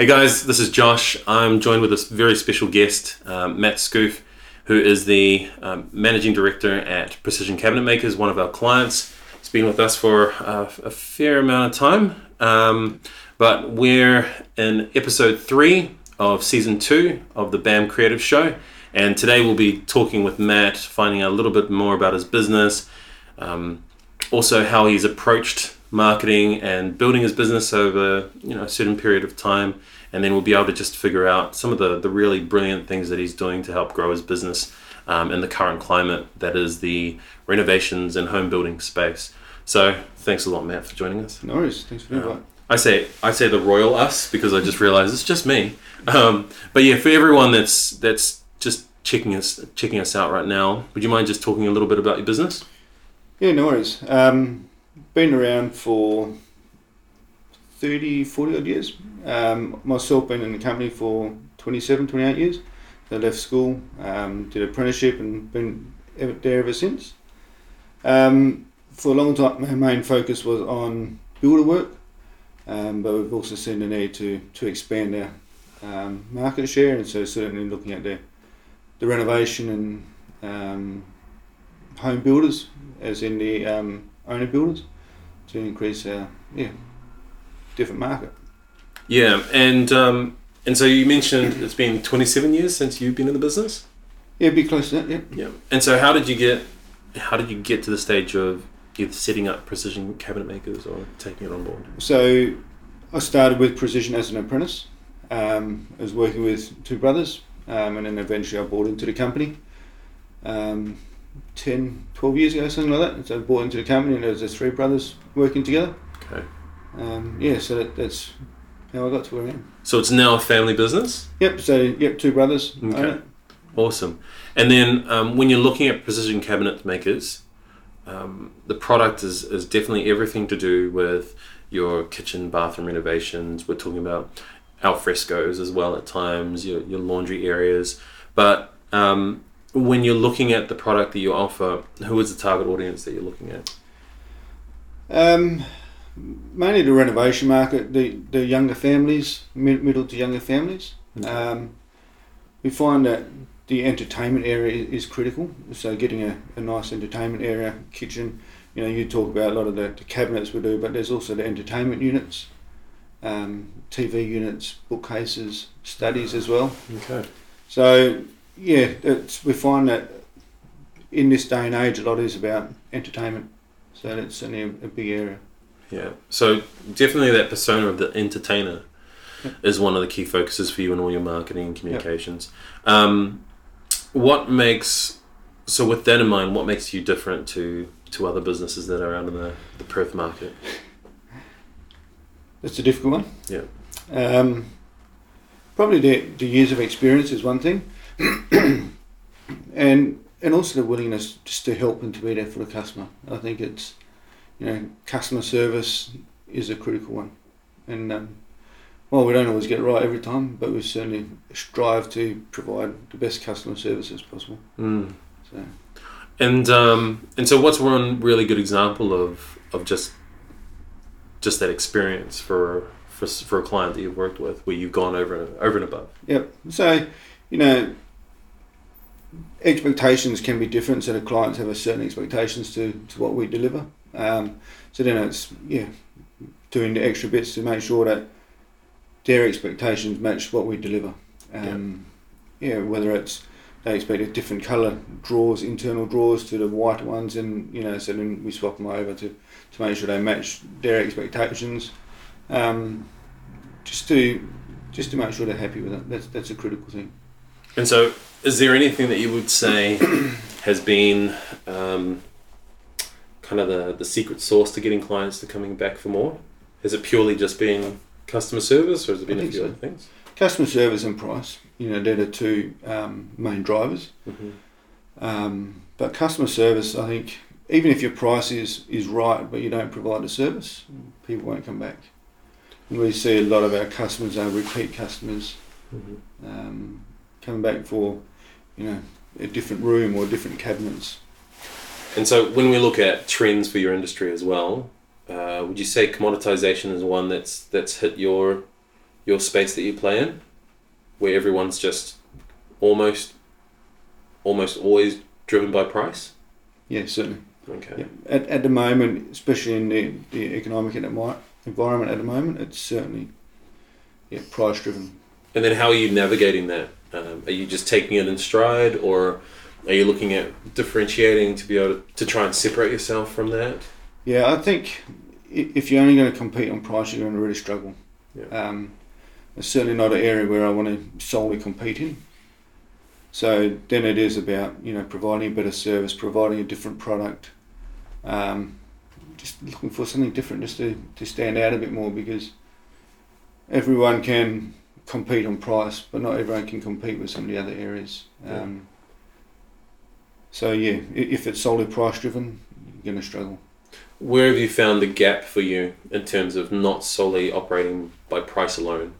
Hey guys, this is Josh. I'm joined with a very special guest, Matt Scoof, who is the Managing Director at Precision Cabinet Makers, one of our clients. He's been with us for a fair amount of time, but we're in episode 3 of season 2 of the BAM Creative Show, and today we'll be talking with Matt, finding out a little bit more about his business, also how he's approached marketing and building his business over a certain period of time, and then we'll be able to just figure out some of the really brilliant things that he's doing to help grow his business in the current climate that is the renovations and home building space. So thanks a lot, Matt, for joining us. No worries, thanks for the invite. I say the royal us because I just realized it's just me. But yeah, for everyone that's just checking us out right now, would you mind just talking a little bit about your business? Yeah, no worries. Been around for 40 odd years. Myself been in the company for 27, 28 years. I left school, did apprenticeship and been there ever since. For a long time my main focus was on builder work, but we've also seen the need to expand our market share, and so certainly looking at the renovation and home builders, as in the owner builders, to increase our different market. Yeah, and so you mentioned it's been 27 years since you've been in the business? Yeah, be close to that, yeah. Yeah. And so how did you get to the stage of either setting up Precision Cabinet Makers or taking it on board? So I started with Precision as an apprentice. I was working with two brothers, and then eventually I bought into the company 10, 12 years ago, something like that. So I bought into the company and there was 3 brothers working together. Okay. So that's how I got to where I am. So it's now a family business? Yep, 2 brothers. Okay. Awesome. And then when you're looking at Precision Cabinet Makers, the product is definitely everything to do with your kitchen, bathroom renovations. We're talking about al frescoes as well at times, your laundry areas. But when you're looking at the product that you offer, who is the target audience that you're looking at? Mainly the renovation market, the younger families, middle to younger families. Okay. We find that the entertainment area is critical, so getting a nice entertainment area, kitchen, you talk about a lot of the cabinets we do, but there's also the entertainment units, TV units, bookcases, studies as well. Okay. So yeah, we find that in this day and age a lot is about entertainment, so that's certainly a big area. Yeah, so definitely that persona of the entertainer is one of the key focuses for you in all your marketing and communications. Yep. So with that in mind, what makes you different to other businesses that are out in the Perth market? That's a difficult one. Yeah. Probably the years of experience is one thing, and also the willingness just to help and to be there for the customer. I think it's customer service is a critical one, and we don't always get it right every time, but we certainly strive to provide the best customer service as possible. Mm. So. And so what's one really good example of just that experience for a client that you've worked with where you've gone over and above? Yep. So, expectations can be different, so the clients have a certain expectations to what we deliver. So then it's doing the extra bits to make sure that their expectations match what we deliver. Whether it's they expect a different colour drawers, internal drawers to the white ones, and so then we swap them over to make sure they match their expectations. Just to make sure they're happy with it. That's a critical thing. And so, is there anything that you would say has been kind of the secret sauce to getting clients to coming back for more? Has it purely just been customer service, or has it been a few other things? Customer service and price, they're the 2 main drivers. Mm-hmm. But customer service, I think, even if your price is right, but you don't provide the service, people won't come back. And we see a lot of our customers are repeat customers, mm-hmm. Coming back for, a different room or different cabinets. And so when we look at trends for your industry as well, would you say commoditization is one that's hit your your space that you play in, where everyone's just almost always driven by price? Yeah, certainly. Okay. Yeah. At the moment, especially in the economic environment at the moment, it's certainly price driven. And then how are you navigating that? Are you just taking it in stride, or are you looking at differentiating to be able to try and separate yourself from that? Yeah, I think if you're only going to compete on price, you're going to really struggle. Yeah. It's certainly not an area where I want to solely compete in. So then it is about providing a better service, providing a different product, just looking for something different, just to stand out a bit more, because everyone can compete on price, but not everyone can compete with some of the other areas. So if it's solely price driven, you're going to struggle. Where have you found the gap for you in terms of not solely operating by price alone?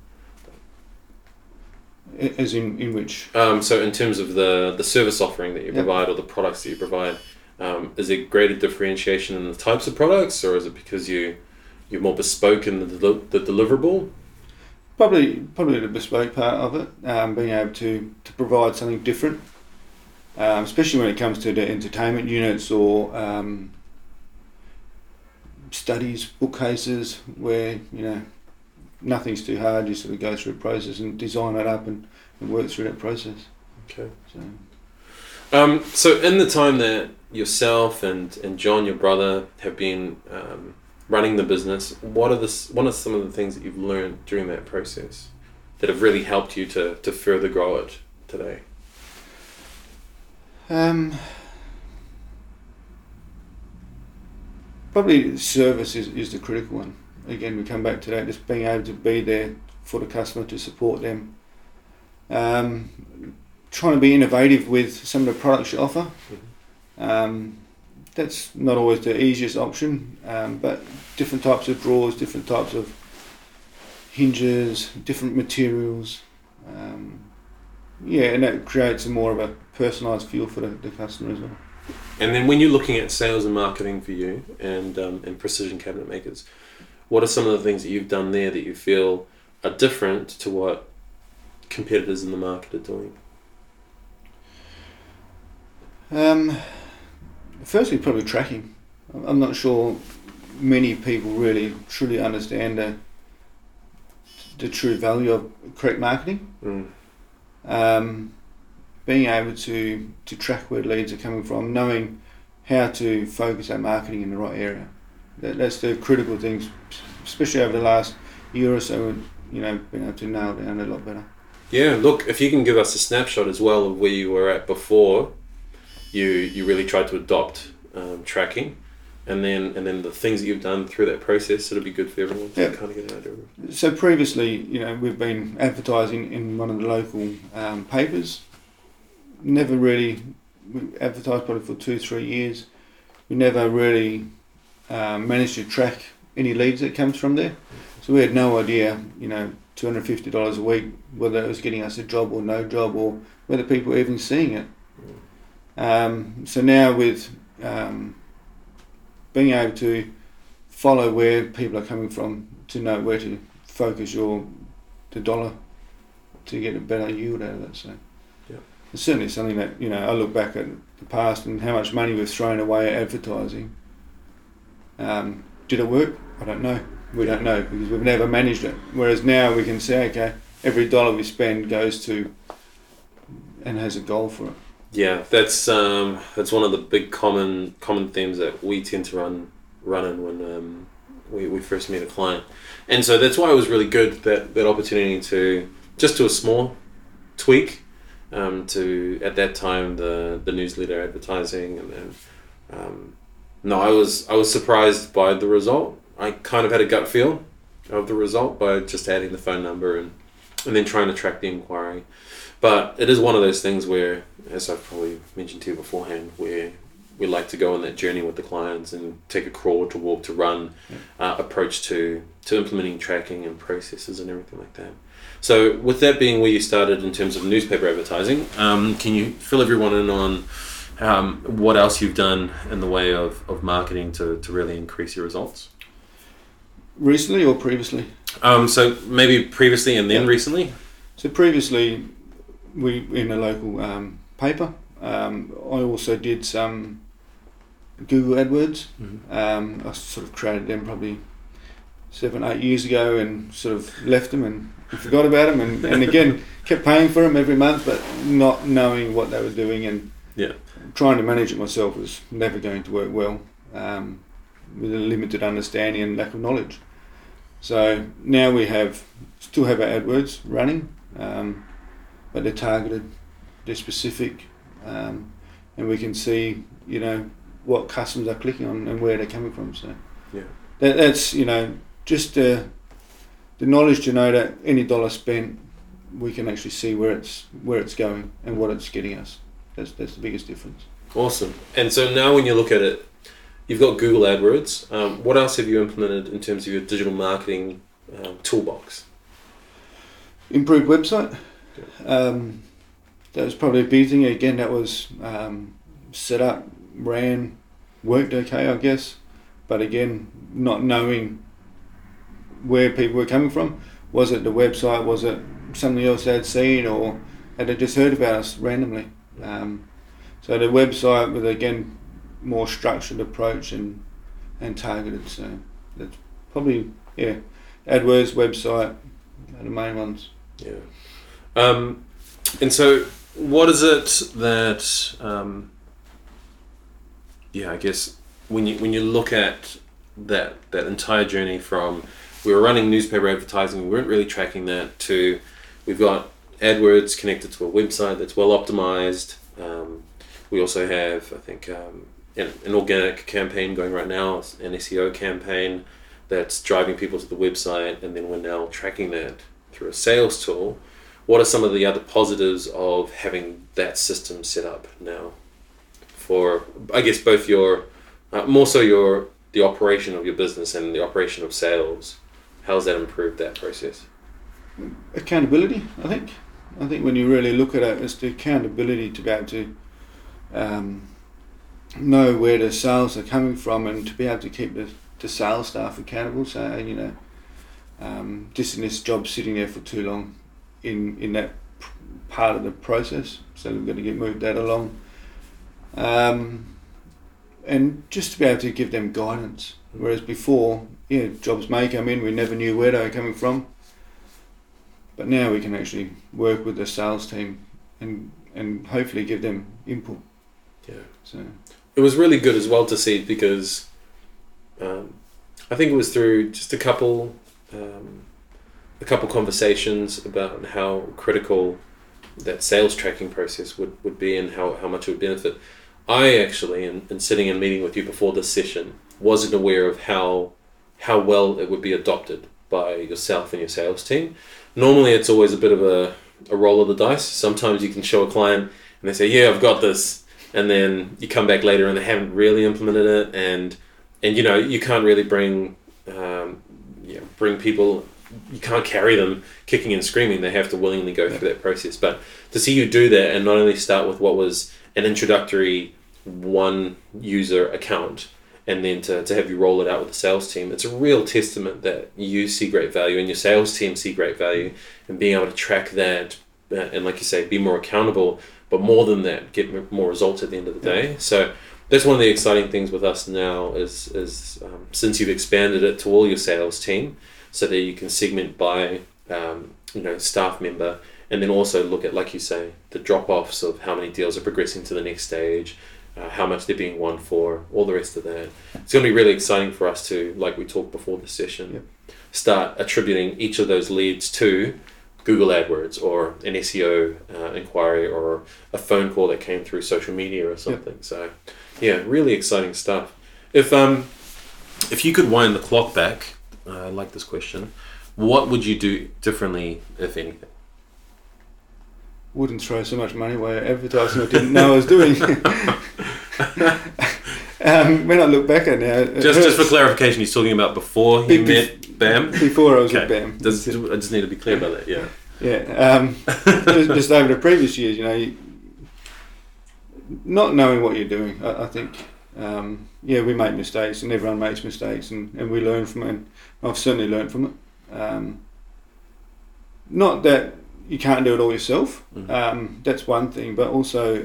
As in which? So in terms of the service offering that you provide, or the products that you provide, is there greater differentiation in the types of products, or is it because you're more bespoke in the deliverable? Probably the bespoke part of it, being able to provide something different, especially when it comes to the entertainment units or studies, bookcases, where nothing's too hard. You sort of go through a process and design it up and work through that process. Okay. So in the time that yourself and John, your brother, have been running the business, what are some of the things that you've learned during that process that have really helped you to further grow it today? Probably service is the critical one. Again, we come back to that, just being able to be there for the customer, to support them. Trying to be innovative with some of the products you offer. That's not always the easiest option, but different types of drawers, different types of hinges, different materials. And that creates more of a personalised feel for the customer as well. And then when you're looking at sales and marketing for you and Precision Cabinet Makers, what are some of the things that you've done there that you feel are different to what competitors in the market are doing? Firstly, probably tracking. I'm not sure many people really truly understand the true value of correct marketing. Being able to track where leads are coming from, knowing how to focus our marketing in the right area. That's the critical things, especially over the last year or so. Being able to nail down a lot better. Yeah, look, if you can give us a snapshot as well of where you were at before you really tried to adopt tracking, and then the things that you've done through that process, it'll be good for everyone to kind of get an idea of it. So previously, we've been advertising in one of the local papers. Never really advertised, probably for 2-3 years. We never really managed to track any leads that comes from there. So we had no idea, $250 a week, whether it was getting us a job or no job, or whether people were even seeing it. So now with being able to follow where people are coming from, to know where to focus the dollar to get a better yield out of it. So it's certainly something that I look back at the past and how much money we've thrown away at advertising. Did it work? I don't know. We don't know, because we've never managed it. Whereas now we can say, okay, every dollar we spend goes to and has a goal for it. Yeah, that's one of the big common themes that we tend to run in when we first meet a client, and so that's why it was really good that opportunity to just do a small tweak to, at that time, the newsletter advertising, and then I was surprised by the result. I kind of had a gut feel of the result by just adding the phone number and then trying to track the inquiry. But it is one of those things where, as I've probably mentioned to you beforehand, where we like to go on that journey with the clients and take a crawl to walk to run approach to implementing tracking and processes and everything like that. So with that being where you started in terms of newspaper advertising, can you fill everyone in on what else you've done in the way of marketing to really increase your results? Recently or previously? So maybe previously and then recently? So previously, we in a local paper. I also did some Google AdWords. I sort of created them probably 7-8 years ago and sort of left them and forgot about them and again kept paying for them every month, but not knowing what they were doing and trying to manage it myself was never going to work well with a limited understanding and lack of knowledge. So now we still have our AdWords running, but they're targeted, they're specific, and we can see, what customers are clicking on and where they're coming from. So that's just the knowledge to know that any dollar spent, we can actually see where it's going and what it's getting us. That's the biggest difference. Awesome. And so now when you look at it, you've got Google AdWords. What else have you implemented in terms of your digital marketing toolbox? Improved website. That was probably a big thing. Again, that was set up, ran, worked okay, I guess. But again, not knowing where people were coming from. Was it the website? Was it something else they'd seen, or had they just heard about us randomly? So the website with, again, more structured approach and targeted. So that's probably AdWords, website are the main ones. Yeah. And so what is it that I guess when you look at that entire journey from we were running newspaper advertising, we weren't really tracking that, to we've got AdWords connected to a website that's well optimized. We also have, I think, an organic campaign going right now, an SEO campaign that's driving people to the website, and then we're now tracking that through a sales tool. What are some of the other positives of having that system set up now for, I guess, both your, more so the operation of your business and the operation of sales? How's that improved that process? Accountability, I think. I think when you really look at it, it's the accountability to be able to know where the sales are coming from and to be able to keep the sales staff accountable. So, just in this job sitting there for too long in that part of the process, so we've got to move that along. And just to be able to give them guidance. Whereas before, jobs may come in, we never knew where they were coming from. But now we can actually work with the sales team and hopefully give them input. Yeah. So it was really good as well to see, because I think it was through just a couple conversations about how critical that sales tracking process would be and how much it would benefit. I actually, in sitting and meeting with you before this session, wasn't aware of how well it would be adopted by yourself and your sales team. Normally it's always a bit of a roll of the dice. Sometimes you can show a client and they say, yeah, I've got this, and then you come back later and they haven't really implemented it, and you can't really bring people, you can't carry them kicking and screaming. They have to willingly go through that process. But to see you do that and not only start with what was an introductory one user account, and then to have you roll it out with the sales team, it's a real testament that you see great value and your sales team see great value, and being able to track that and, like you say, be more accountable, but more than that, get more results at the end of the day. So that's one of the exciting things with us now is since you've expanded it to all your sales team, so that you can segment by staff member, and then also look at, like you say, the drop-offs of how many deals are progressing to the next stage, how much they're being won for, all the rest of that. It's going to be really exciting for us to, like we talked before the session, start attributing each of those leads to Google AdWords or an SEO inquiry or a phone call that came through social media or something. So, really exciting stuff. If you could wind the clock back, I like this question, what would you do differently, if anything? Wouldn't throw so much money away at advertising I didn't know I was doing. When I look back at it now... Just for clarification, he's talking about before he met BAM? Before I was at BAM. I just need to be clear about that, yeah. Yeah, just over the previous years, not knowing what you're doing, I think we make mistakes, and everyone makes mistakes, and we learn from it. And I've certainly learned from it. Not that you can't do it all yourself. That's one thing, but also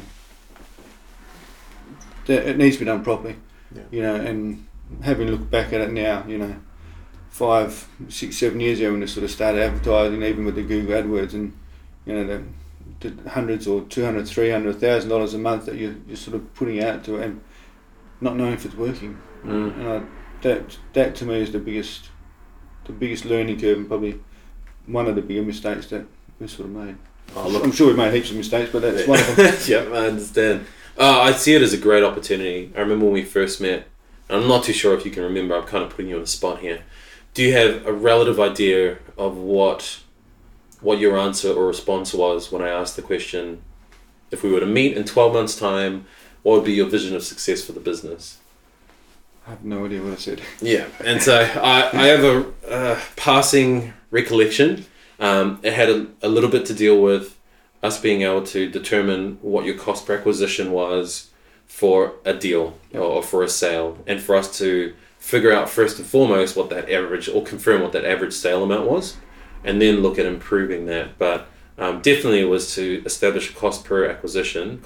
that it needs to be done properly. And having looked back at it now, 5, 6, 7 years ago when I sort of started advertising, even with the Google AdWords, and the hundreds or $200, $300, $1,000 a month that you're sort of putting out to it and not knowing if it's working. And that to me is the biggest learning curve, and probably one of the bigger mistakes that we sort of made. I'm sure we've made heaps of mistakes, but that's one of them. Yeah, I understand. I see it as a great opportunity. I remember when we first met, and I'm not too sure if you can remember, I'm kind of putting you on the spot here. Do you have a relative idea of what your answer or response was when I asked the question, if we were to meet in 12 months' time, what would be your vision of success for the business? I have no idea what I said. Yeah, and so I have a passing recollection. It had a little bit to deal with us being able to determine what your cost per acquisition was for a deal or for a sale, and for us to figure out first and foremost what that average, or confirm what that average sale amount was, and then look at improving that. But definitely it was to establish a cost per acquisition,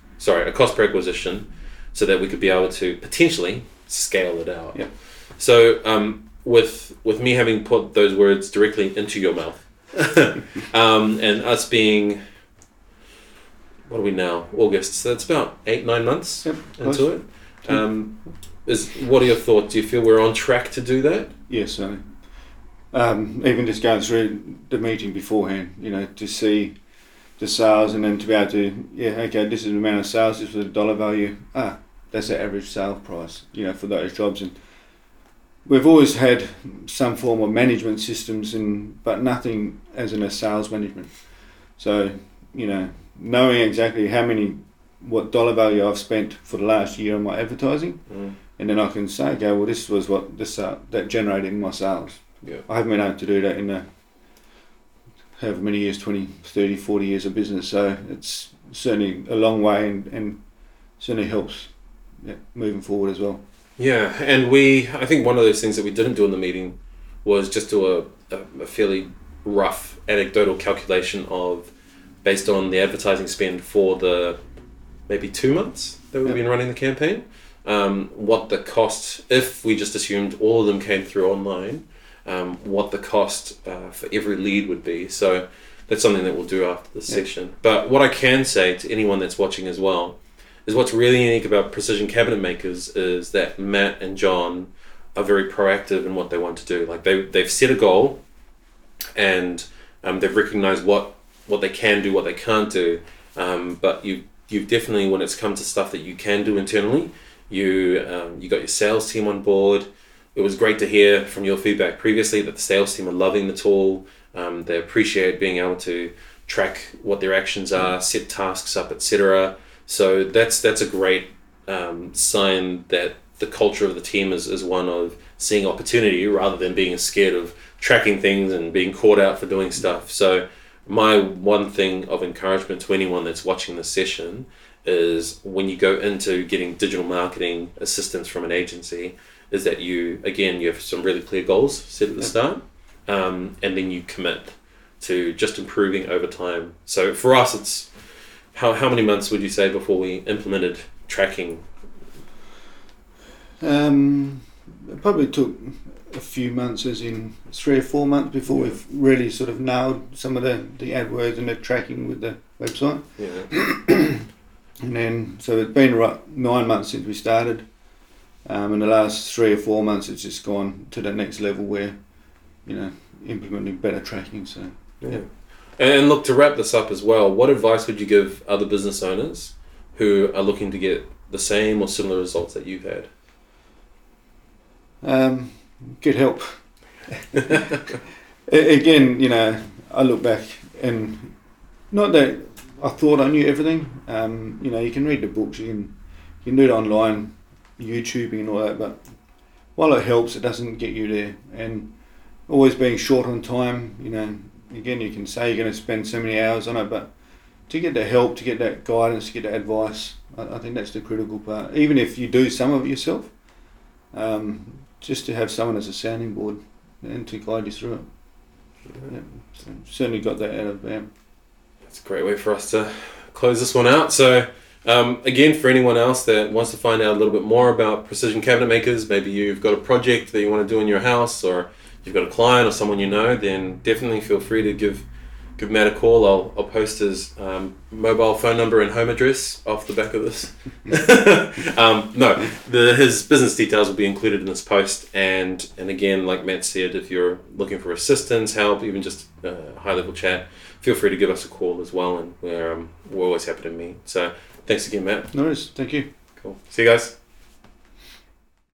so that we could be able to potentially scale it out. Yeah. So with me having put those words directly into your mouth, and us being, what are we now? August. So that's about 8-9 months into it. What are your thoughts? Do you feel we're on track to do that? Yes, certainly. Even just going through the meeting beforehand, to see the sales, and then to be able to, this is the amount of sales, this is the dollar value. That's the average sale price, for those jobs. And we've always had some form of management systems, but nothing as in a sales management. So, knowing exactly what dollar value I've spent for the last year on my advertising, and then I can say, okay, well, this was what that generated in my sales. Yeah. I haven't been able to do that in however many years, 20, 30, 40 years of business. So it's certainly a long way, and certainly helps moving forward as well. Yeah, and I think one of those things that we didn't do in the meeting was just do a fairly rough anecdotal calculation of, based on the advertising spend for the maybe 2 months that we've been running the campaign, what the cost, if we just assumed all of them came through online, what the cost for every lead would be. So that's something that we'll do after this session. But what I can say to anyone that's watching as well is, what's really unique about Precision Cabinet Makers is that Matt and John are very proactive in what they want to do. Like they've set a goal, and they've recognized what they can do, what they can't do. But you've definitely, when it's come to stuff that you can do internally, you got your sales team on board. It was great to hear from your feedback previously that the sales team are loving the tool. They appreciate being able to track what their actions are, set tasks up, etc. So that's a great sign that the culture of the team is one of seeing opportunity rather than being scared of tracking things and being caught out for doing stuff. So my one thing of encouragement to anyone that's watching this session is, when you go into getting digital marketing assistance from an agency, is that you have some really clear goals set at the start, and then you commit to just improving over time. So for us, it's how many months would you say before we implemented tracking? It probably took a few months, as in 3 or 4 months, before we've really sort of nailed some of the AdWords and the tracking with the website. Yeah. And then, so it's been 9 months since we started. In the last 3 or 4 months, it's just gone to the next level where, implementing better tracking. So yeah. And look, to wrap this up as well, what advice would you give other business owners who are looking to get the same or similar results that you've had? Get help. Again, I look back, and not that I thought I knew everything. You can read the books, you can do it online, YouTubing and all that, but while it helps, it doesn't get you there. And always being short on time, again, you can say you're going to spend so many hours on it, but to get that help, to get that guidance, to get that advice. I think that's the critical part. Even if you do some of it yourself, just to have someone as a sounding board and to guide you through it. Yeah, so certainly got that out of BAM. That's a great way for us to close this one out. So again, for anyone else that wants to find out a little bit more about Precision Cabinet Makers, maybe you've got a project that you want to do in your house, or you've got a client or someone you know, then definitely feel free to give Matt a call. I'll post his mobile phone number and home address off the back of this. His business details will be included in this post. And again, like Matt said, if you're looking for assistance, help, even just high level chat, feel free to give us a call as well. And we're always happy to meet. So thanks again, Matt. No worries. Thank you. Cool. See you guys.